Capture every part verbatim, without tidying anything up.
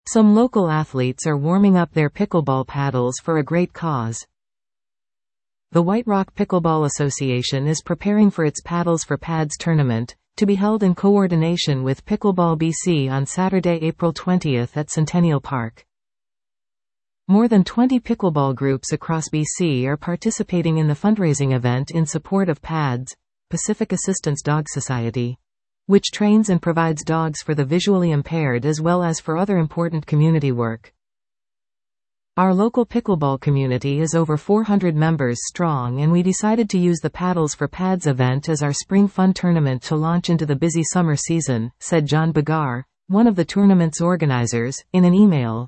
Some local athletes are warming up their pickleball paddles for a great cause. The White Rock Pickleball Association is preparing for its Paddles for Pads tournament, to be held in coordination with Pickleball B C on Saturday, April twentieth at Centennial Park. More than twenty pickleball groups across B C are participating in the fundraising event in support of PADS, Pacific Assistance Dog Society, which trains and provides dogs for the visually impaired as well as for other important community work. Our local pickleball community is over four hundred members strong, and we decided to use the Paddles for Pads event as our spring fun tournament to launch into the busy summer season, said John Bagar, one of the tournament's organizers, in an email.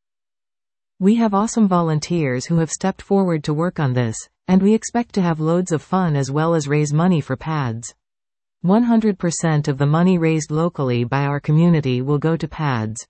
We have awesome volunteers who have stepped forward to work on this, and we expect to have loads of fun as well as raise money for PADS. one hundred percent of the money raised locally by our community will go to PADS.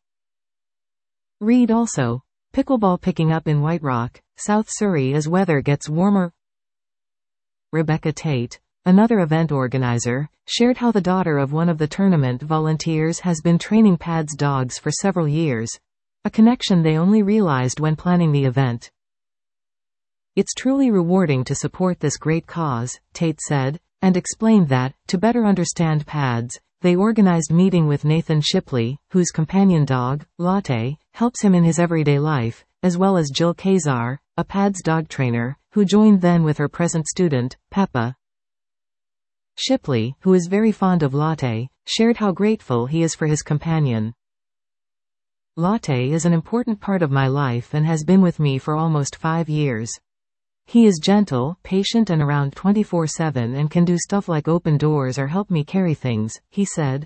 Read also, pickleball picking up in White Rock, South Surrey as weather gets warmer. Rebecca Tate, another event organizer, shared how the daughter of one of the tournament volunteers has been training PADS dogs for several years, a connection they only realized when planning the event. It's truly rewarding to support this great cause, Tate said, and explained that, to better understand PADS, they organized meeting with Nathan Shipley, whose companion dog, Latte, helps him in his everyday life, as well as Jill Kazar, a PADS dog trainer, who joined then with her present student, Peppa. Shipley, who is very fond of Latte, shared how grateful he is for his companion. Latte is an important part of my life and has been with me for almost five years. He is gentle, patient and around twenty-four seven and can do stuff like open doors or help me carry things, he said.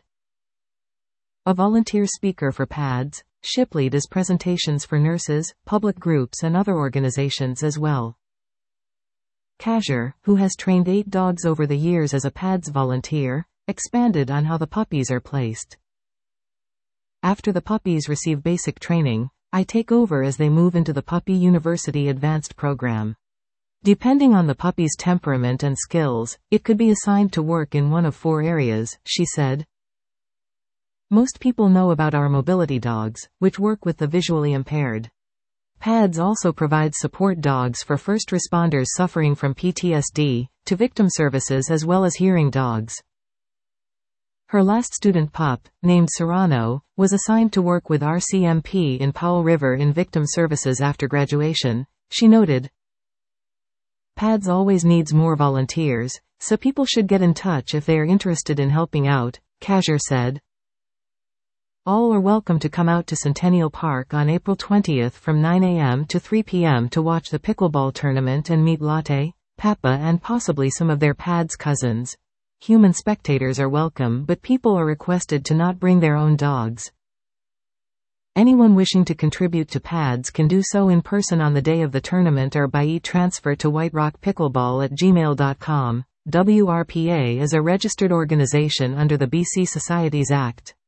A volunteer speaker for PADS, Shipley does presentations for nurses, public groups and other organizations as well. Kazar, who has trained eight dogs over the years as a PADS volunteer, expanded on how the puppies are placed. After the puppies receive basic training, I take over as they move into the Puppy University Advanced program. Depending on the puppy's temperament and skills, it could be assigned to work in one of four areas, she said. Most people know about our mobility dogs, which work with the visually impaired. PADS also provides support dogs for first responders suffering from P T S D, to victim services as well as hearing dogs. Her last student pup, named Serrano, was assigned to work with R C M P in Powell River in victim services after graduation, she noted. PADS always needs more volunteers, so people should get in touch if they are interested in helping out, Kazar said. All are welcome to come out to Centennial Park on April twentieth from nine a m to three p m to watch the pickleball tournament and meet Latte, Peppa and possibly some of their PADS cousins. Human spectators are welcome, but people are requested to not bring their own dogs. Anyone wishing to contribute to PADS can do so in person on the day of the tournament or by e-transfer to whiterockpickleball at gmail dot com. W R P A is a registered organization under the B C Societies Act.